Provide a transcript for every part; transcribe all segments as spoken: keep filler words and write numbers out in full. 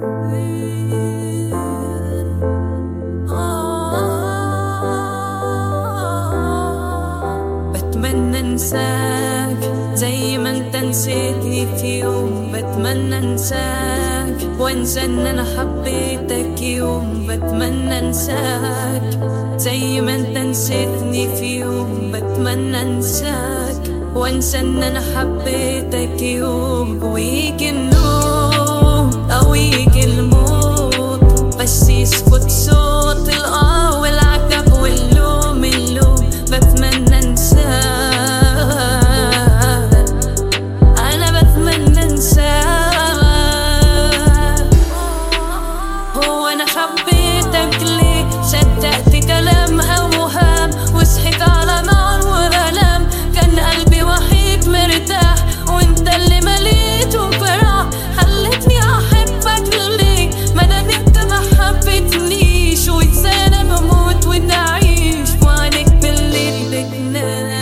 بتمنى انساك زي ما انت نسيتني في يوم، بتمنى انساك وانسى ان انا حبيتك يوم، بتمنى انساك زي ما انت نسيتني في يوم، بتمنى انساك وانسى ان انا حبيتك يوم. ويجي النوم او يجي الموت بس يسكت صوت الاه والعتب واللوم اللوم، بتمنى انساك، انا بتمنى انساك. هو انا حبيتك ليه؟ صدقت كلامها وهام وصحيت على نار وغلام، كان قلبي وحيد مرتاح وانت اللي مليته فرح، خلتني احبك ليه ما دام انت ما حبيتنيش، وازاي انا بموت ونعيش وعليك بالليل بتنام.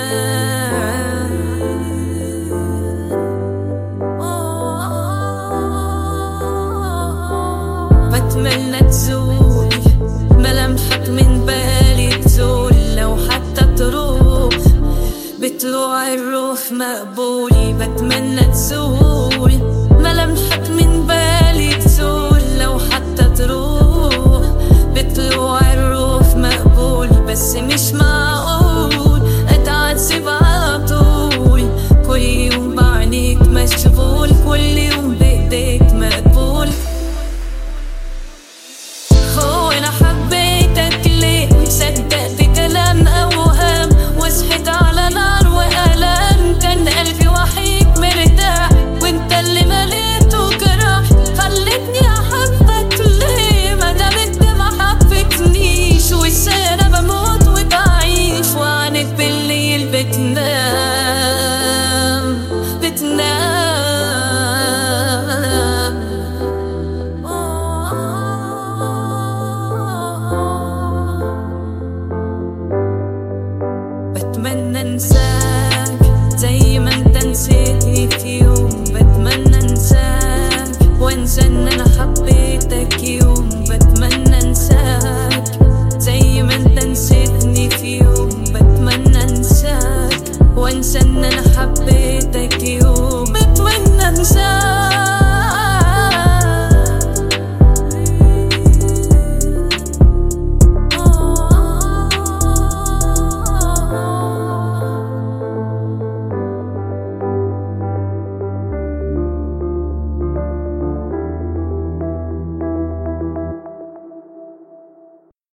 بتمنى تزول ملامحك من بالي، تزول لو حتى تروح بطلوع الروح مقبولي، بتمنى تزول